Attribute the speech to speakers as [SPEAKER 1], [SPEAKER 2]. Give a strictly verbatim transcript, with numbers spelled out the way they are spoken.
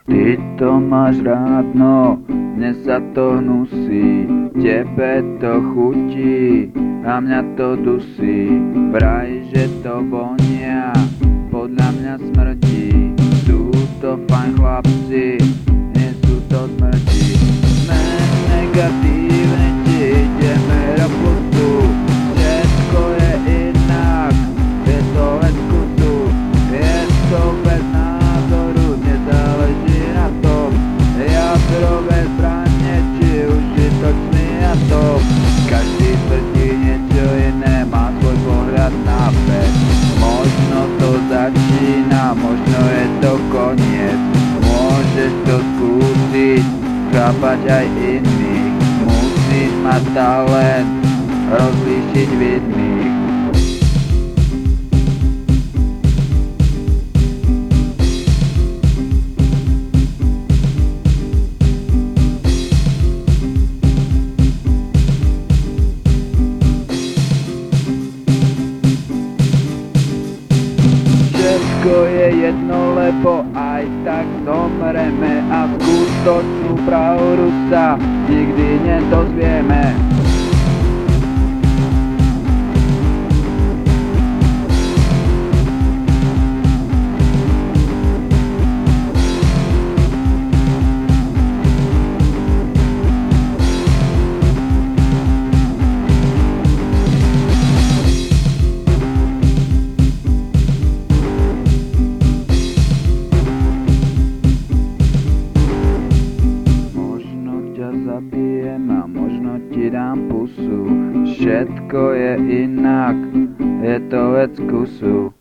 [SPEAKER 1] Ty to máš rád, no mne sa to hnusí, tebe to chutí a mňa to dusí. Vraj, že to vonia, podľa mňa smrdí. Sú to fajn chlapci, nie sú to smrdí. Sme negatívni, či ideme do pusu. Všetko je inak, je to vec kusu. Je to bez názoru, nezáleží na tom. Jadrové zbranie, či užitočný atom. Každý tvrdí niečo iné, má svoj pohľad na vec. Možno to začína, možno je to koniec. Môžeš to skúsiť, chápať aj iných. Musíš mať talent, rozlíšiť vidných. Všetko je jedno, lebo aj tak zomreme a skutočnú pravdu sa nikdy nedozvieme. Zabijem a možno ti dám pusu. Všetko je inak, je to vec kusu.